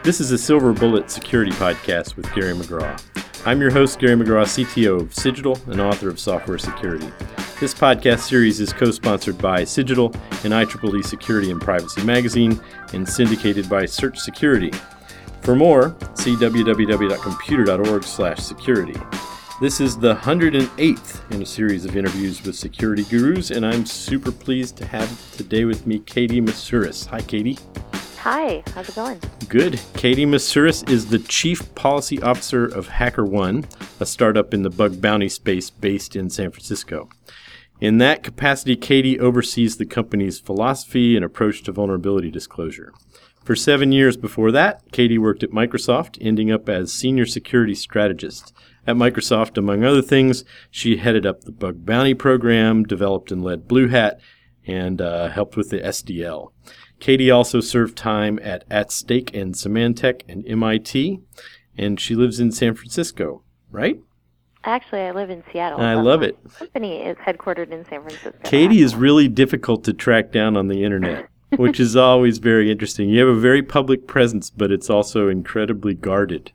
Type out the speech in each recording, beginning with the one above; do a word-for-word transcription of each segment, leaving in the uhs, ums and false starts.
This is a Silver Bullet Security Podcast with Gary McGraw. I'm your host, Gary McGraw, C T O of Cigital and author of Software Security. This podcast series is co-sponsored by Cigital and I triple E Security and Privacy Magazine and syndicated by Search Security. For more, see w w w dot computer dot org slash security. This is the one hundred eighth in a series of interviews with security gurus, and I'm super pleased to have today with me Katie Masuris. Hi, Katie. Hi, how's it going? Good. Katie Masuris is the Chief Policy Officer of HackerOne, a startup in the bug bounty space based in San Francisco. In that capacity, Katie oversees the company's philosophy and approach to vulnerability disclosure. For seven years before that, Katie worked at Microsoft, ending up as Senior Security Strategist. At Microsoft, among other things, she headed up the bug bounty program, developed and led Blue Hat, and uh, helped with the S D L. Katie also served time at AtStake and Symantec and M I T, and she lives in San Francisco, right? Actually, I live in Seattle. I love it. The company is headquartered in San Francisco. Katie is really difficult to track down on the internet, which is always very interesting. You have a very public presence, but it's also incredibly guarded.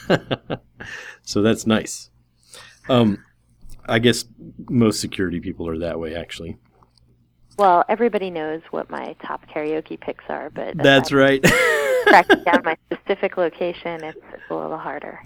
So that's nice. Um, I guess most security people are that way, actually. Well, everybody knows what my top karaoke picks are, but that's right. Tracking down my specific location, it's, it's a little harder.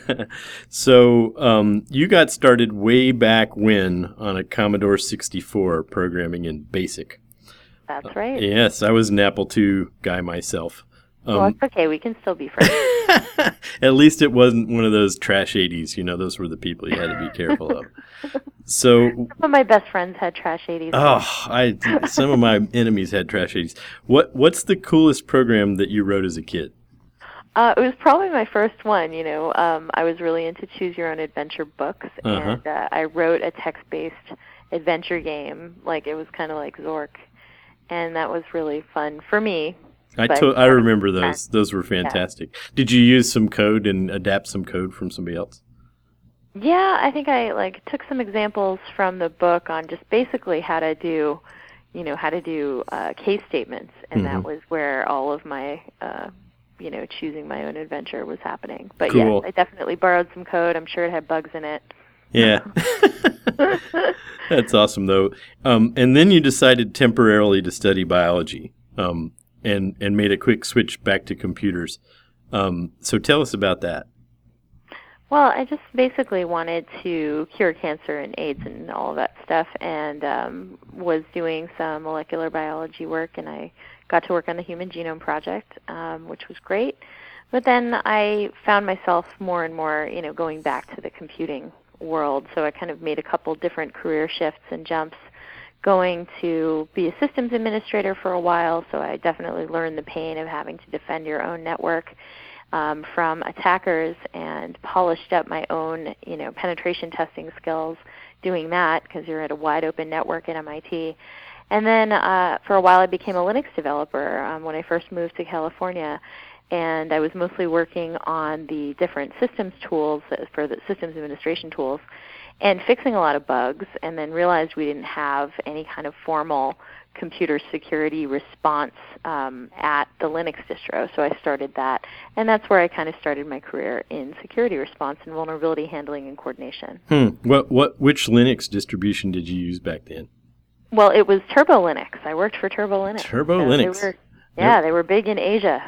So um, you got started way back when on a Commodore sixty-four programming in BASIC. That's right. Uh, yes, I was an Apple two guy myself. Um, well, it's okay. We can still be friends. At least it wasn't one of those trash eighties. You know, those were the people you had to be careful of. So some of my best friends had trash eighties. Oh, I some of my enemies had trash eighties. What What's the coolest program that you wrote as a kid? Uh, it was probably my first one. You know, um, I was really into choose your own adventure books, Uh-huh. and uh, I wrote a text-based adventure game. Like it was kind of like Zork, and that was really fun for me. I But, to- I um, remember those. Those were fantastic. Did you use some code and adapt some code from somebody else? Yeah, I think I like took some examples from the book on just basically how to do, you know, how to do uh, case statements, and Mhm. that was where all of my, uh, you know, choosing my own adventure was happening. But Cool. yes, I definitely borrowed some code. I'm sure it had bugs in it. Yeah. That's awesome, though. Um, and then you decided temporarily to study biology um, and, and made a quick switch back to computers. Um, so tell us about that. Well, I just basically wanted to cure cancer and AIDS and all of that stuff, and um, was doing some molecular biology work, and I got to work on the Human Genome Project, um, which was great. But then I found myself more and more, you know, going back to the computing world. So I kind of made a couple different career shifts and jumps, going to be a systems administrator for a while. So I definitely learned the pain of having to defend your own network Um, from attackers, and polished up my own, you know, penetration testing skills doing that, because you're at a wide open network at M I T. And then uh, for a while I became a Linux developer um, when I first moved to California, and I was mostly working on the different systems tools, uh, for the systems administration tools, and fixing a lot of bugs, and then realized we didn't have any kind of formal computer security response um, at the Linux distro, so I started that, and that's where I kind of started my career in security response and vulnerability handling and coordination. Hmm. What what which Linux distribution did you use back then? Well, it was Turbo Linux. I worked for Turbo Linux. Turbo So Linux. They were, yeah, yep. They were big in Asia.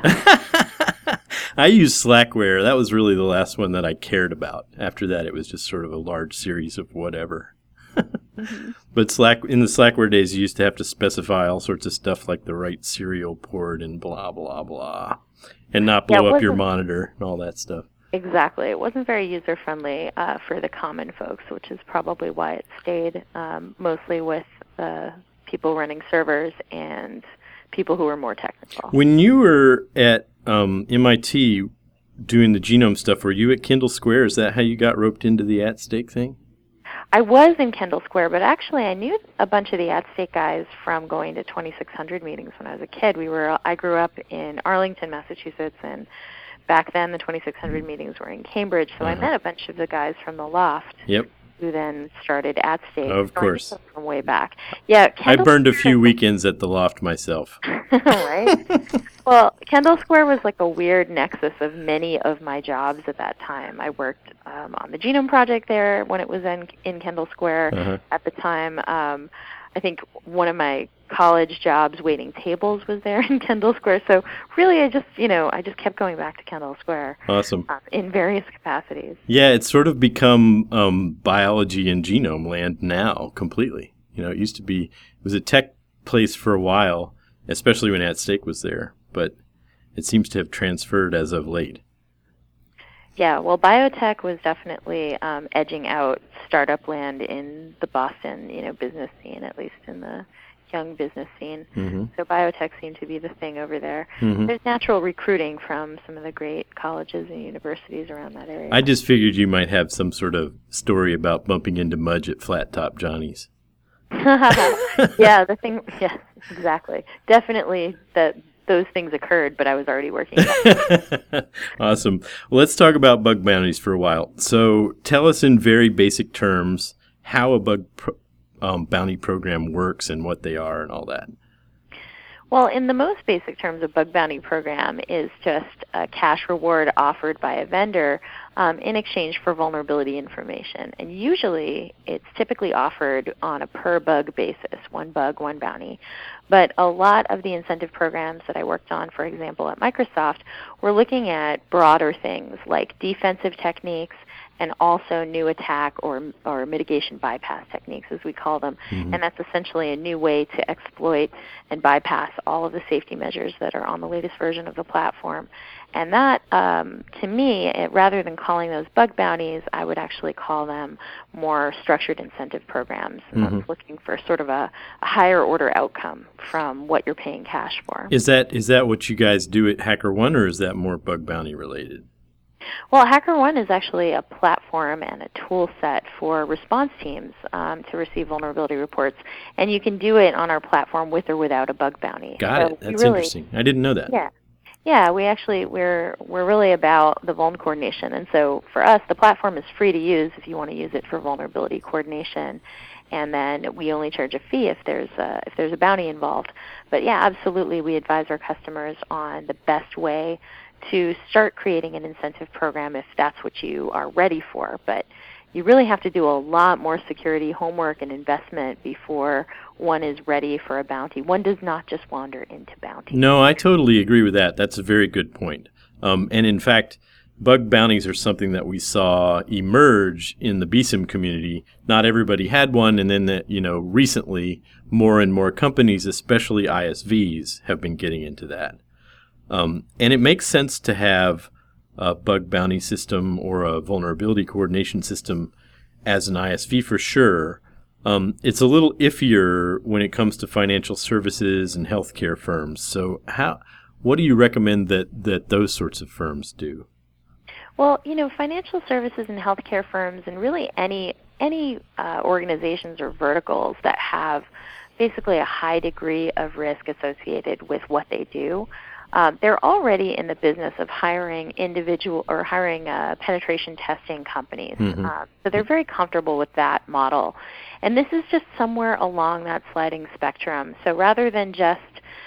I used Slackware. That was really the last one that I cared about. After that, it was just sort of a large series of whatever. Mm-hmm. But Slack in the Slackware days, you used to have to specify all sorts of stuff like the right serial port and blah, blah, blah, and not blow yeah, up your monitor and all that stuff. Exactly. It wasn't very user-friendly uh, for the common folks, which is probably why it stayed um, mostly with uh, people running servers and people who were more technical. When you were at um, M I T doing the genome stuff, were you at Kendall Square? Is that how you got roped into the AtStake thing? I was in Kendall Square, but actually I knew a bunch of the AtStake guys from going to twenty-six hundred meetings when I was a kid. We were I grew up in Arlington, Massachusetts, and back then the twenty-six hundred meetings were in Cambridge, so uh-huh. I met a bunch of the guys from the Loft. Yep. who then started At Stake. Of So I know course. them from way back. Yeah, I Kendall burned a Square, few weekends at the loft myself. right? Well, Kendall Square was like a weird nexus of many of my jobs at that time. I worked um, on the Genome Project there when it was in, in Kendall Square Uh-huh. at the time. Um, I think one of my college jobs waiting tables was there in Kendall Square. So really, I just, you know, I just kept going back to Kendall Square Awesome. um, in various capacities. Yeah, it's sort of become um, biology and genome land now completely. You know, it used to be, it was a tech place for a while, especially when At Stake was there, but it seems to have transferred as of late. Yeah, well, biotech was definitely um, edging out startup land in the Boston, you know, business scene, at least in the young business scene. Mm-hmm. So biotech seemed to be the thing over there. Mm-hmm. There's natural recruiting from some of the great colleges and universities around that area. I just figured you might have some sort of story about bumping into Mudge at Flat Top Johnny's. Yeah, the thing, yes, exactly. Definitely that those things occurred, but I was already working. Awesome. Well, let's talk about bug bounties for a while. So tell us in very basic terms how a bug pro- um, bounty program works and what they are and all that. Well, in the most basic terms, a bug bounty program is just a cash reward offered by a vendor um, in exchange for vulnerability information. And usually it's typically offered on a per bug basis, one bug, one bounty. But a lot of the incentive programs that I worked on, for example, at Microsoft, were looking at broader things like defensive techniques and also new attack or or mitigation bypass techniques, as we call them. Mm-hmm. And that's essentially a new way to exploit and bypass all of the safety measures that are on the latest version of the platform. And that, um, to me, it, rather than calling those bug bounties, I would actually call them more structured incentive programs. And mm-hmm. that's looking for sort of a, a higher order outcome from what you're paying cash for. Is that is that what you guys do at HackerOne, or is that more bug bounty related? Well, HackerOne is actually a platform and a tool set for response teams um, to receive vulnerability reports, and you can do it on our platform with or without a bug bounty. Got so it. That's really, interesting. I didn't know that. Yeah, yeah. We actually we're we're really about the vuln coordination, and so for us, the platform is free to use if you want to use it for vulnerability coordination. And then we only charge a fee if there's a, if there's a bounty involved. But yeah, absolutely, we advise our customers on the best way to start creating an incentive program if that's what you are ready for. But you really have to do a lot more security homework and investment before one is ready for a bounty. One does not just wander into bounty. No, I totally agree with that. That's a very good point. Um, and in fact, bug bounties are something that we saw emerge in the B SIM community. Not everybody had one, and then the, you know, recently more and more companies, especially I S Vs, have been getting into that. Um, and it makes sense to have a bug bounty system or a vulnerability coordination system as an I S V for sure. Um, it's a little iffier when it comes to financial services and healthcare firms. So how, what do you recommend that, that those sorts of firms do? Well, you know, financial services and healthcare firms and really any, any uh, organizations or verticals that have basically a high degree of risk associated with what they do, Um, they're already in the business of hiring individual or hiring uh, penetration testing companies. Mm-hmm. Um, so they're very comfortable with that model. And this is just somewhere along that sliding spectrum. So rather than just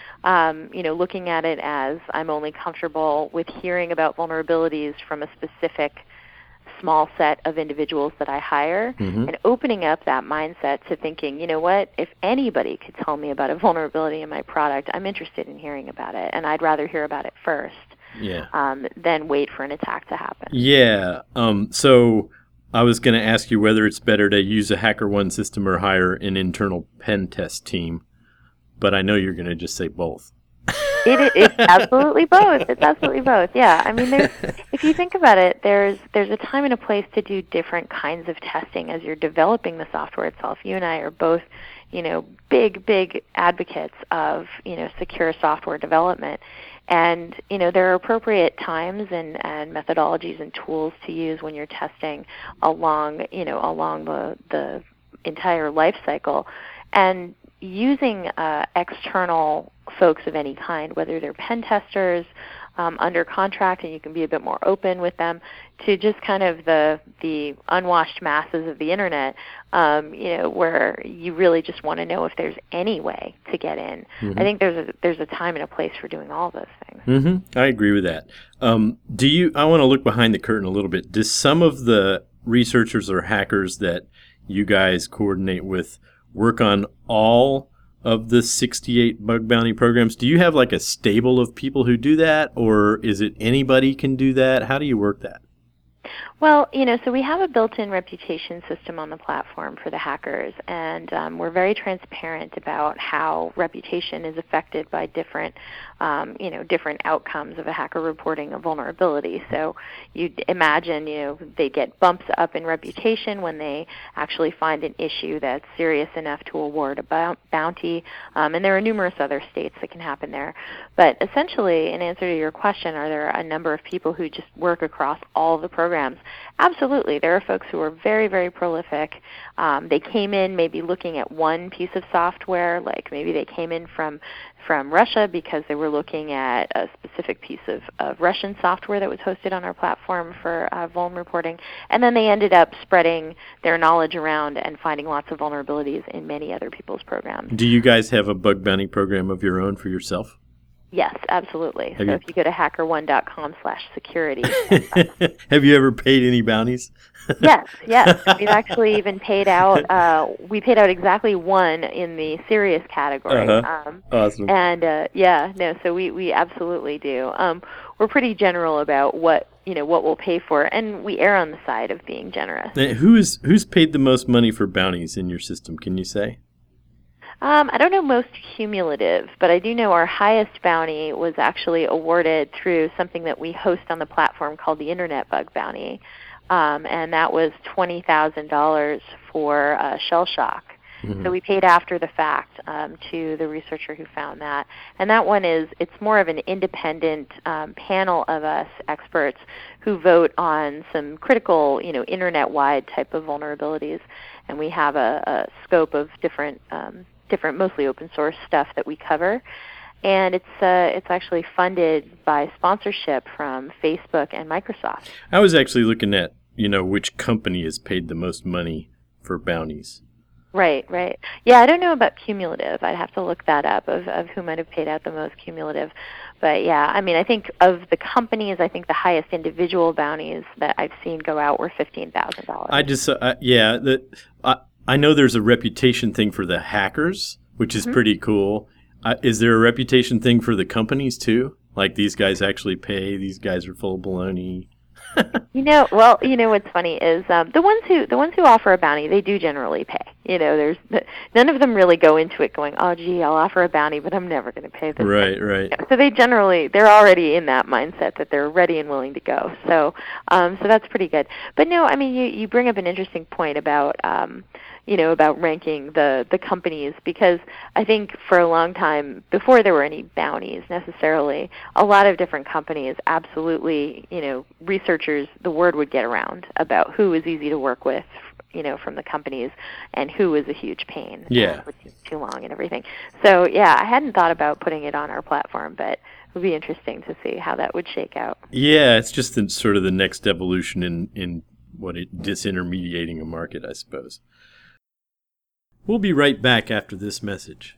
um, you know, looking at it as I'm only comfortable with hearing about vulnerabilities from a specific small set of individuals that I hire, mm-hmm. and opening up that mindset to thinking, you know what, if anybody could tell me about a vulnerability in my product, I'm interested in hearing about it, and I'd rather hear about it first yeah. um, than wait for an attack to happen. Yeah. Um, so I was going to ask you whether it's better to use a HackerOne system or hire an internal pen test team, but I know you're going to just say both. It, it's absolutely both. It's absolutely both. Yeah. I mean, there's, if you think about it, there's there's a time and a place to do different kinds of testing as you're developing the software itself. You and I are both, you know, big, big advocates of, you know, secure software development. And, you know, there are appropriate times and, and methodologies and tools to use when you're testing along, you know, along the, the entire life cycle. And using uh, external folks of any kind, whether they're pen testers, um, under contract, and you can be a bit more open with them, to just kind of the the unwashed masses of the internet, um, you know, where you really just want to know if there's any way to get in. Mm-hmm. I think there's a there's a time and a place for doing all those things. Mm-hmm. I agree with that. Um, do you? I want to look behind the curtain a little bit. Does some of the researchers or hackers that you guys coordinate with work on all of the sixty-eight bug bounty programs? Do you have like a stable of people who do that, or is it anybody can do that? How do you work that? Well, you know, so we have a built-in reputation system on the platform for the hackers, and um, we're very transparent about how reputation is affected by different, um, you know, different outcomes of a hacker reporting a vulnerability. So you'd imagine, you know, they get bumps up in reputation when they actually find an issue that's serious enough to award a bounty, um, and there are numerous other states that can happen there. But essentially, in answer to your question, are there a number of people who just work across all the programs? Absolutely. There are folks who are very, very prolific. Um, they came in maybe looking at one piece of software, like maybe they came in from from Russia because they were looking at a specific piece of, of Russian software that was hosted on our platform for uh, vuln reporting, and then they ended up spreading their knowledge around and finding lots of vulnerabilities in many other people's programs. Do you guys have a bug bounty program of your own for yourself? Yes, absolutely. Have so you... if you go to hacker one dot com slash security. Have you ever paid any bounties? Yes, yes. We've actually even paid out, uh, we paid out exactly one in the serious category. Uh-huh. Um, awesome. And uh, yeah, no, so we, we absolutely do. Um, we're pretty general about what, you know, what we'll pay for, and we err on the side of being generous. Now, who is, who's paid the most money for bounties in your system, can you say? Um, I don't know most cumulative, but I do know our highest bounty was actually awarded through something that we host on the platform called the Internet Bug Bounty, um, and that was twenty thousand dollars for uh, shell shock. Mm-hmm. So we paid after the fact um, to the researcher who found that. And that one is, it's more of an independent um, panel of us experts who vote on some critical, you know, internet-wide type of vulnerabilities. And we have a, a scope of different um, different, mostly open source stuff that we cover, and it's uh, it's actually funded by sponsorship from Facebook and Microsoft. I was actually looking at, you know, which company has paid the most money for bounties. Right, right. Yeah, I don't know about cumulative. I'd have to look that up of, of who might have paid out the most cumulative. But yeah, I mean, I think of the companies, I think the highest individual bounties that I've seen go out were fifteen thousand dollars. I just, uh, yeah, the, I, I know there's a reputation thing for the hackers, which is mm-hmm. pretty cool. Uh, is there a reputation thing for the companies too? Like, these guys actually pay, these guys are full of baloney. You know, well, you know what's funny is um, the ones who the ones who offer a bounty, they do generally pay. You know, there's none of them really go into it going, oh, gee, I'll offer a bounty, but I'm never going to pay this. Right, thing. right. You know, so they generally they're already in that mindset that they're ready and willing to go. So, um, so that's pretty good. But no, I mean, you you bring up an interesting point about. Um, you know, about ranking the, the companies, because I think for a long time, before there were any bounties necessarily, a lot of different companies absolutely, you know, researchers, the word would get around about who was easy to work with, you know, from the companies, and who was a huge pain. Yeah. Would take too long and everything. So, yeah, I hadn't thought about putting it on our platform, but it would be interesting to see how that would shake out. Yeah, it's just the, sort of the next evolution in, in what it disintermediating a market, I suppose. We'll be right back after this message.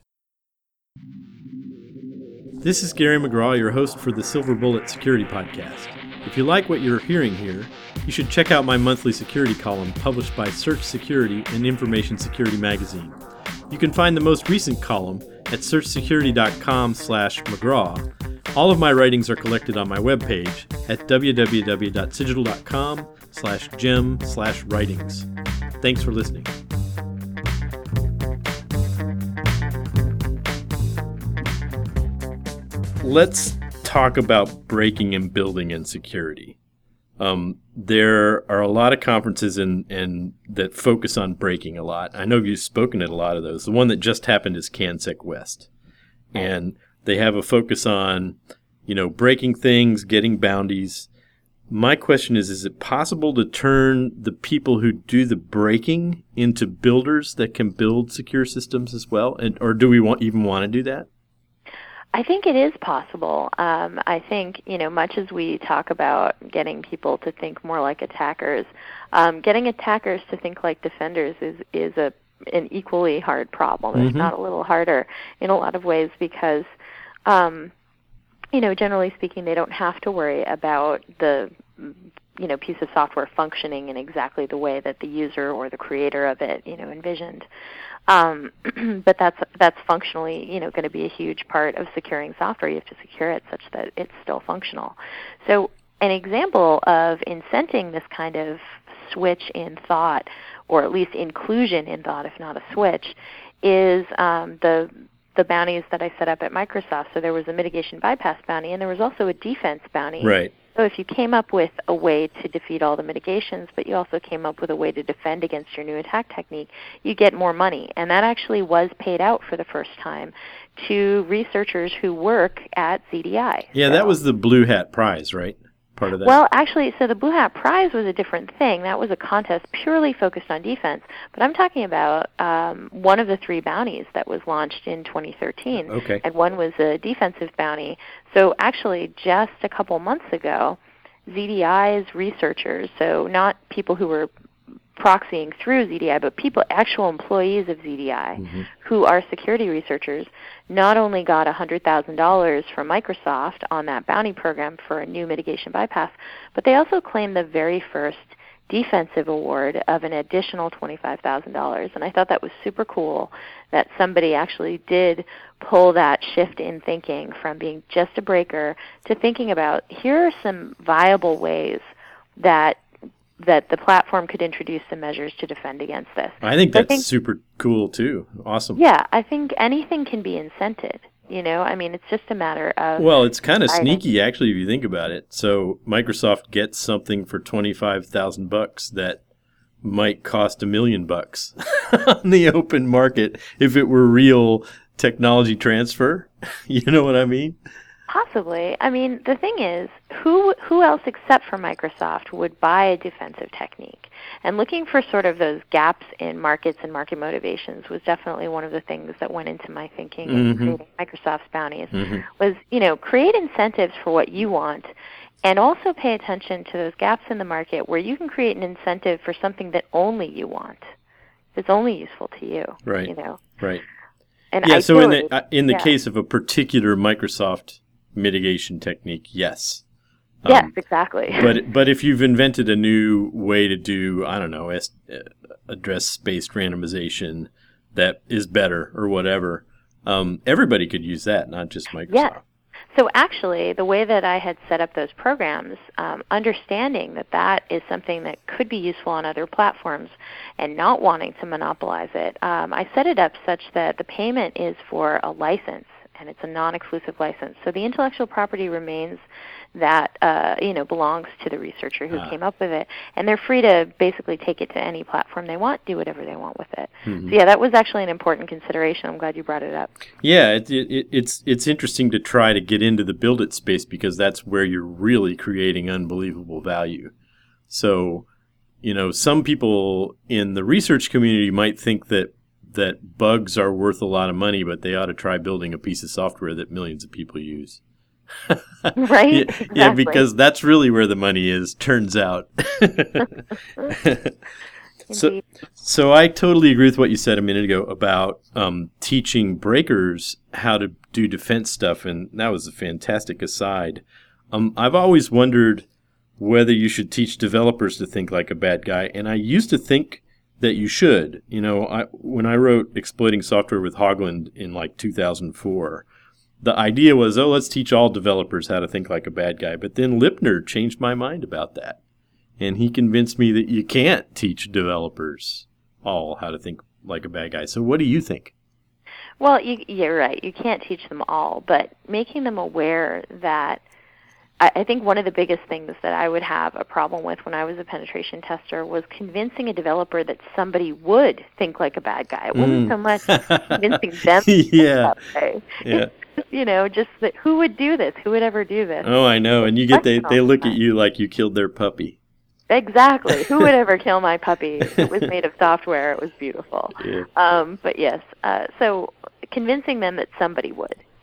This is Gary McGraw, your host for the Silver Bullet Security Podcast. If you like what you're hearing here, you should check out my monthly security column published by Search Security and Information Security Magazine. You can find the most recent column at searchsecurity.com slash McGraw. All of my writings are collected on my webpage at www.cigital.com slash gem slash writings. Thanks for listening. Let's talk about breaking and building and security. Um, there are a lot of conferences in, in, that focus on breaking a lot. I know you've spoken at a lot of those. The one that just happened is CanSec West. And they have a focus on, you know, breaking things, getting bounties. My question is, is it possible to turn the people who do the breaking into builders that can build secure systems as well? And, or do we want, even want to do that? I think it is possible. Um, I think, you know, much as we talk about getting people to think more like attackers, um, getting attackers to think like defenders is, is a an equally hard problem, mm-hmm. if not a little harder in a lot of ways, because, um, you know, generally speaking, they don't have to worry about the, you know, piece of software functioning in exactly the way that the user or the creator of it, you know, envisioned. Um, but that's that's functionally, you know, going to be a huge part of securing software. You have to secure it such that it's still functional. So an example of incenting this kind of switch in thought, or at least inclusion in thought, if not a switch, is um, the the bounties that I set up at Microsoft. So there was a mitigation bypass bounty, and there was also a defense bounty. Right. So if you came up with a way to defeat all the mitigations, but you also came up with a way to defend against your new attack technique, you get more money. And that actually was paid out for the first time to researchers who work at Z D I. Yeah, so, that was the Blue Hat Prize, right? Part of that. Well, actually, so the Blue Hat Prize was a different thing. That was a contest purely focused on defense. But I'm talking about um, one of the three bounties that was launched in twenty thirteen. Okay. And one was a defensive bounty. So actually, just a couple months ago, Z D I's researchers, so not people who were proxying through Z D I, but people, actual employees of Z D I, mm-hmm. who are security researchers, not only got one hundred thousand dollars from Microsoft on that bounty program for a new mitigation bypass, but they also claimed the very first defensive award of an additional twenty-five thousand dollars. And I thought that was super cool that somebody actually did pull that shift in thinking from being just a breaker to thinking about, here are some viable ways that that the platform could introduce some measures to defend against this. I think that's I think, super cool too. Awesome. Yeah, I think anything can be incented. You know, I mean, it's just a matter of... Well, it's kind of sneaky, actually, if you think about it. So Microsoft gets something for twenty-five thousand bucks that might cost a million bucks on the open market if it were real technology transfer. You know what I mean? Possibly. I mean, the thing is, who who else except for Microsoft would buy a defensive technique? And looking for sort of those gaps in markets and market motivations was definitely one of the things that went into my thinking in mm-hmm. creating Microsoft's bounties. Mm-hmm. Was, you know, create incentives for what you want, and also pay attention to those gaps in the market where you can create an incentive for something that only you want. It's only useful to you. Right. You know. Right. And yeah. So in the uh, in the yeah. case of a particular Microsoft mitigation technique, yes. Um, yes, exactly. but but if you've invented a new way to do, I don't know, es- address-based randomization that is better or whatever, um, everybody could use that, not just Microsoft. Yes. So actually, the way that I had set up those programs, um, understanding that that is something that could be useful on other platforms and not wanting to monopolize it, um, I set it up such that the payment is for a license, and it's a non-exclusive license. So the intellectual property remains that, uh, you know, belongs to the researcher who ah. came up with it. And they're free to basically take it to any platform they want, do whatever they want with it. Mm-hmm. So yeah, that was actually an important consideration. I'm glad you brought it up. Yeah, it, it, it's it's interesting to try to get into the build it space because that's where you're really creating unbelievable value. So, you know, some people in the research community might think that that bugs are worth a lot of money, but they ought to try building a piece of software that millions of people use. Right? Yeah, exactly. yeah, because that's really where the money is, turns out. so, so I totally agree with what you said a minute ago about um, teaching breakers how to do defense stuff, and that was a fantastic aside. Um, I've always wondered whether you should teach developers to think like a bad guy, and I used to think that you should. You know, I, when I wrote Exploiting Software with Hogland in like two thousand four, the idea was, oh, let's teach all developers how to think like a bad guy. But then Lipner changed my mind about that. And he convinced me that you can't teach developers all how to think like a bad guy. So what do you think? Well, you, you're right. You can't teach them all. But making them aware that I think one of the biggest things that I would have a problem with when I was a penetration tester was convincing a developer that somebody would think like a bad guy. It wasn't mm. so much convincing them to yeah. think that way. Yeah. It's, you know, just that who would do this? Who would ever do this? Oh, I know. And you get they, they look at you like you killed their puppy. Exactly. Who would ever kill my puppy? It was made of software. It was beautiful. Yeah. Um, but yes, uh, so convincing them that somebody would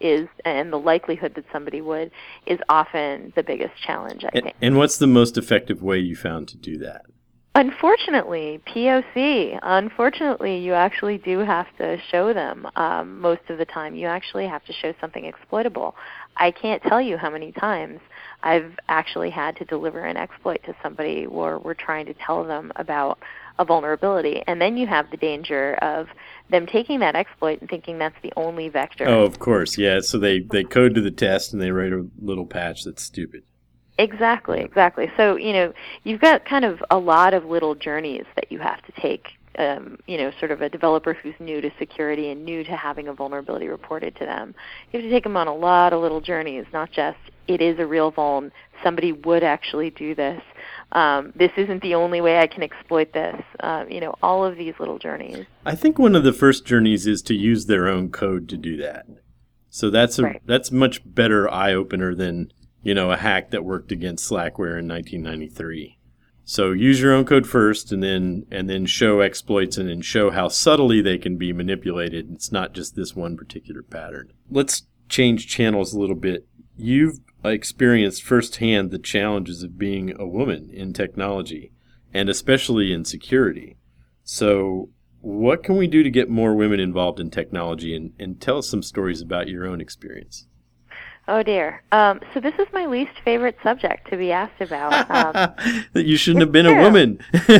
is, and the likelihood that somebody would, is often the biggest challenge, I and, think. And what's the most effective way you found to do that? Unfortunately, P O C. Unfortunately, you actually do have to show them um, most of the time. You actually have to show something exploitable. I can't tell you how many times I've actually had to deliver an exploit to somebody where we're trying to tell them about a vulnerability. And then you have the danger of them taking that exploit and thinking that's the only vector. Oh, of course, yeah. So they, they code to the test and they write a little patch that's stupid. Exactly, exactly. So, you know, you've got kind of a lot of little journeys that you have to take, um, you know, sort of a developer who's new to security and new to having a vulnerability reported to them. You have to take them on a lot of little journeys, not just it is a real vuln, somebody would actually do this, um, this isn't the only way I can exploit this, uh, you know, all of these little journeys. I think one of the first journeys is to use their own code to do that. So that's a Right. that's much better eye-opener than, you know, a hack that worked against Slackware in nineteen ninety-three. So use your own code first, and then and then show exploits, and then show how subtly they can be manipulated. It's not just this one particular pattern. Let's change channels a little bit. You've experienced firsthand the challenges of being a woman in technology, and especially in security. So what can we do to get more women involved in technology? And, and tell us some stories about your own experience. Oh, dear. Um, so this is my least favorite subject to be asked about. Um, that you shouldn't have been true. a woman.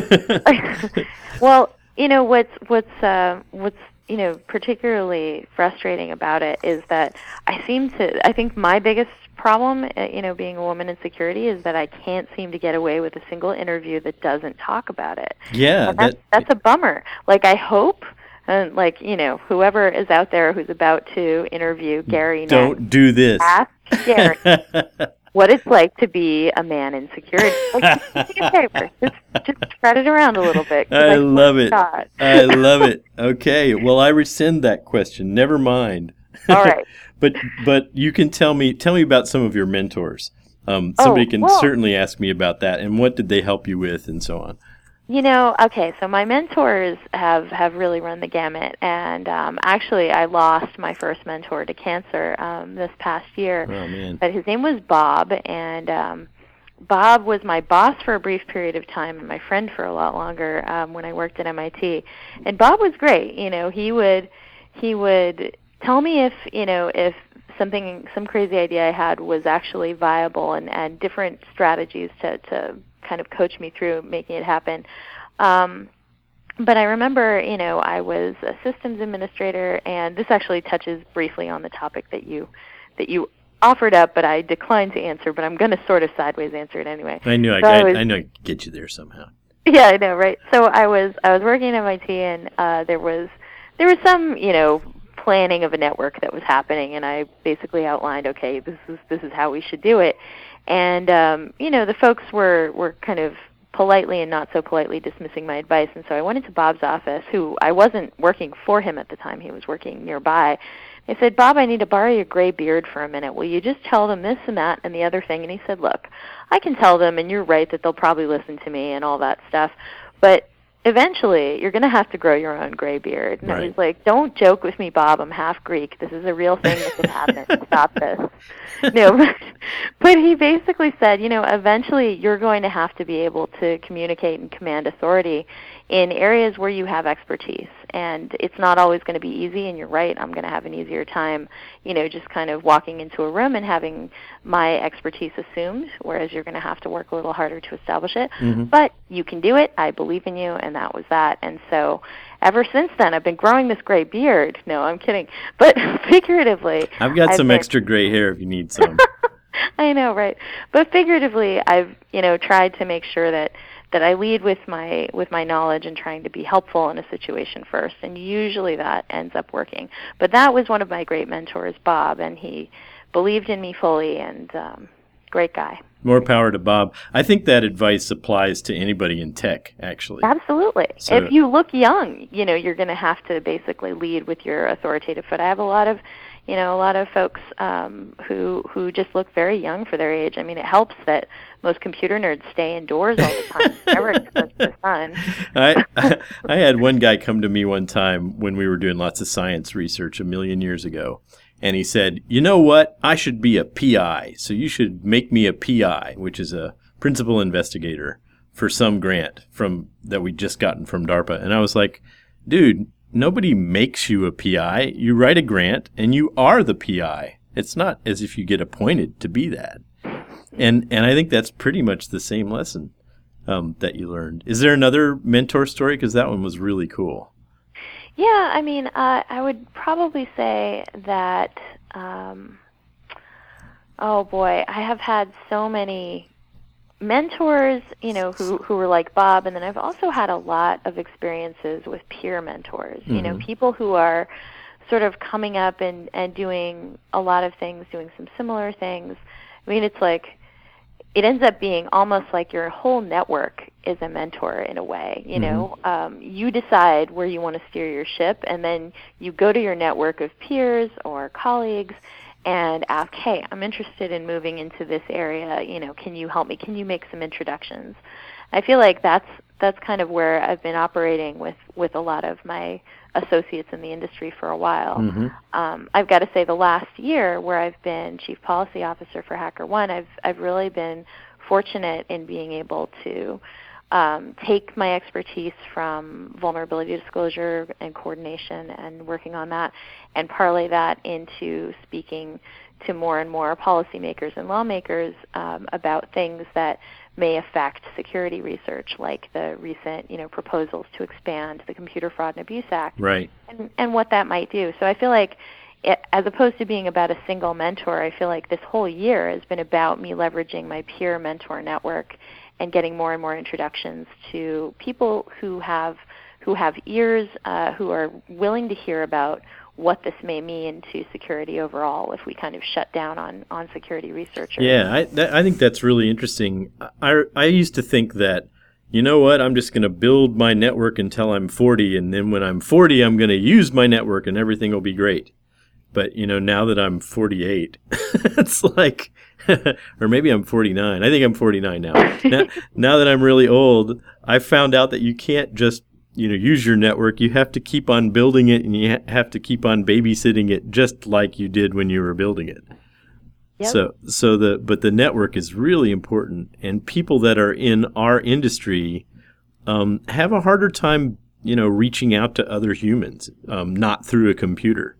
Well, you know, what's, what's, uh, what's, you know, particularly frustrating about it is that I seem to, I think my biggest problem, uh, you know, being a woman in security is that I can't seem to get away with a single interview that doesn't talk about it. Yeah. And that's, that, that's a bummer. Like, I hope, and like, you know, whoever is out there who's about to interview Gary don't next, do this. ask Gary what it's like to be a man in security. Like, just take a favor. Just, just spread it around a little bit. 'Cause I I love it. not. I love it. Okay. Well, I rescind that question. Never mind. All right. but but you can tell me tell me about some of your mentors. Um, Oh, somebody can well- certainly ask me about that, and what did they help you with, and so on. You know, okay, so my mentors have, have really run the gamut, and um, actually I lost my first mentor to cancer um, this past year. Oh man. But his name was Bob, and um, Bob was my boss for a brief period of time and my friend for a lot longer um, when I worked at M I T. And Bob was great. You know, he would he would tell me if you know if something some crazy idea I had was actually viable, and, and different strategies to to kind of coach me through making it happen. Um, but I remember, you know, I was a systems administrator, and this actually touches briefly on the topic that you that you offered up, but I declined to answer. But I'm going to sort of sideways answer it anyway. I knew I, So I, I was- I knew I'd get you there somehow. Yeah, I know, right? So I was I was working at M I T, and uh, there was there was some, you know, planning of a network that was happening, and I basically outlined, okay, this is this is how we should do it. And um, you know, the folks were were kind of politely and not so politely dismissing my advice, and so I went into Bob's office, who I wasn't working for him at the time, he was working nearby. I said, Bob, I need to borrow your gray beard for a minute. Will you just tell them this and that and the other thing? And he said, look, I can tell them, and you're right that they'll probably listen to me and all that stuff, but eventually you're going to have to grow your own gray beard. And I Right. was like, don't joke with me, Bob. I'm half Greek. This is a real thing that can happen. Stop this. No, but, but he basically said, you know, eventually you're going to have to be able to communicate and command authority in areas where you have expertise. And it's not always going to be easy, and you're right, I'm going to have an easier time, you know, just kind of walking into a room and having my expertise assumed, whereas you're going to have to work a little harder to establish it. Mhm. But you can do it. I believe in you, and that was that. And so ever since then, I've been growing this gray beard. No, I'm kidding. But figuratively, I've got I've some been- extra gray hair if you need some. I know, right? But figuratively, I've you know tried to make sure that, that I lead with my with my knowledge and trying to be helpful in a situation first, and usually that ends up working. But that was one of my great mentors, Bob, and he believed in me fully, and um, great guy. More power to Bob. I think that advice applies to anybody in tech, actually. Absolutely. So- If you look young, you know, you're going to have to basically lead with your authoritative foot. I have a lot of, you know, a lot of folks um, who who just look very young for their age. I mean, it helps that most computer nerds stay indoors all the time, never exposed to the sun. I I had one guy come to me one time when we were doing lots of science research a million years ago, And he said, you know what? I should be a P I. So you should make me a P I, which is a principal investigator for some grant from that we just gotten from DARPA. And I was like, dude, nobody makes you a P I. You write a grant and you are the P I. It's not as if you get appointed to be that. And and I think that's pretty much the same lesson um, that you learned. Is there another mentor story? Because that one was really cool. Yeah, I mean, uh, I would probably say that, um, oh boy, I have had so many mentors, you know, who, who were like Bob, and then I've also had a lot of experiences with peer mentors, mm-hmm. you know, people who are sort of coming up and, and doing a lot of things, doing some similar things. I mean, it's like, it ends up being almost like your whole network is a mentor in a way. You know, mm-hmm. um, you decide where you want to steer your ship, and then you go to your network of peers or colleagues and ask, hey, I'm interested in moving into this area. You know, can you help me? Can you make some introductions? I feel like that's that's kind of where I've been operating with, with a lot of my associates in the industry for a while. Mm-hmm. Um, I've got to say the last year where I've been Chief Policy Officer for HackerOne, I've, I've really been fortunate in being able to um, take my expertise from vulnerability disclosure and coordination and working on that and parlay that into speaking to more and more policymakers and lawmakers um, about things that may affect security research, like the recent, you know, proposals to expand the Computer Fraud and Abuse Act, right? And, and what that might do. So I feel like, it, as opposed to being about a single mentor, I feel like this whole year has been about me leveraging my peer mentor network and getting more and more introductions to people who have who have ears, uh, who are willing to hear about what this may mean to security overall if we kind of shut down on, on security researchers. Yeah, I, that, I think that's really interesting. I, I used to think that, you know what, I'm just going to build my network until I'm forty, and then when I'm forty, I'm going to use my network and everything will be great. But, you know, now that I'm forty-eight, it's like, or maybe I'm forty-nine. I think I'm forty-nine now. now. Now that I'm really old, I found out that you can't just you know, use your network. You have to keep on building it, and you ha- have to keep on babysitting it, just like you did when you were building it. Yep. So, so the but the network is really important, and people that are in our industry um, have a harder time, you know, reaching out to other humans, um, not through a computer,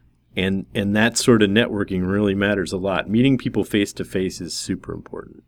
and and that sort of networking really matters a lot. Meeting people face to face is super important.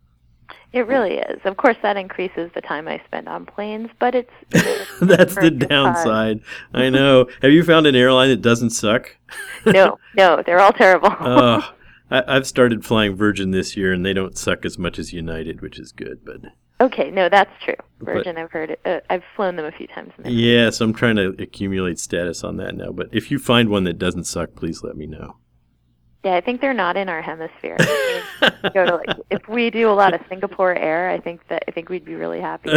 It really is. Of course, that increases the time I spend on planes, but it's... You know, it's That's the downside. I know. Have you found an airline that doesn't suck? No, no, they're all terrible. Oh, I, I've started flying Virgin this year, and they don't suck as much as United, which is good. But okay, no, that's true. Virgin, but, I've heard it. Uh, I've flown them a few times. In yeah, so I'm trying to accumulate status on that now. But if you find one that doesn't suck, please let me know. Yeah, I think they're not in our hemisphere. Go to, like, if we do a lot of Singapore Air, I think that I think we'd be really happy.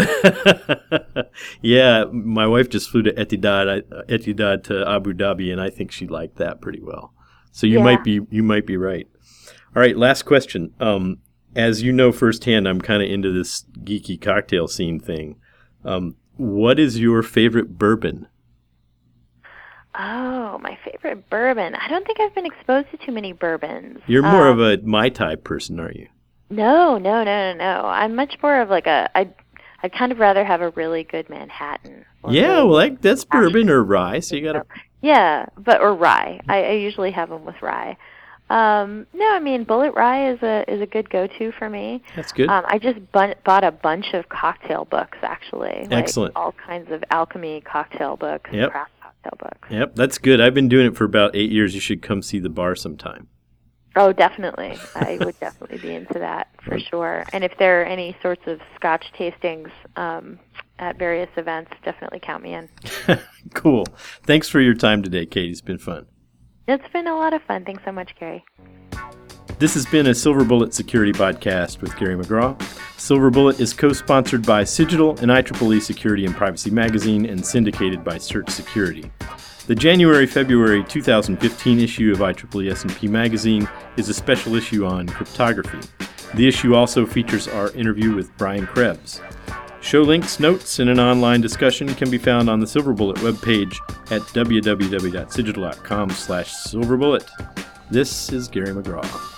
Yeah, my wife just flew to Etihad, Etihad to Abu Dhabi, and I think she liked that pretty well. So you yeah. might be you might be right. All right, last question. Um, as you know firsthand, I'm kind of into this geeky cocktail scene thing. Um, what is your favorite bourbon? Oh, my favorite bourbon. I don't think I've been exposed to too many bourbons. You're more um, of a Mai Tai person, aren't you? No, no, no, no, no. I'm much more of like a, I'd, I'd kind of rather have a really good Manhattan. Yeah, really well, like that's bourbon or rye, so you got to... Yeah, but or rye. I, I usually have them with rye. Um, no, I mean, Bullet Rye is a is a good go-to for me. That's good. Um, I just bun- bought a bunch of cocktail books, actually. Excellent. Like all kinds of alchemy cocktail books, yep. craft cocktail books. Yep, that's good. I've been doing it for about eight years. You should come see the bar sometime. Oh, definitely. I would definitely be into that for sure. And if there are any sorts of Scotch tastings um, at various events, definitely count me in. Cool. Thanks for your time today, Katie. It's been fun. It's been a lot of fun. Thanks so much, Gary. This has been a Silver Bullet Security Podcast with Gary McGraw. Silver Bullet is co-sponsored by Cigital and I triple E Security and Privacy Magazine and syndicated by Search Security. The January-February two thousand fifteen issue of I triple E S and P Magazine is a special issue on cryptography. The issue also features our interview with Brian Krebs. Show links, notes, and an online discussion can be found on the Silverbullet webpage at w w w dot cigital dot com slash silverbullet. This is Gary McGraw.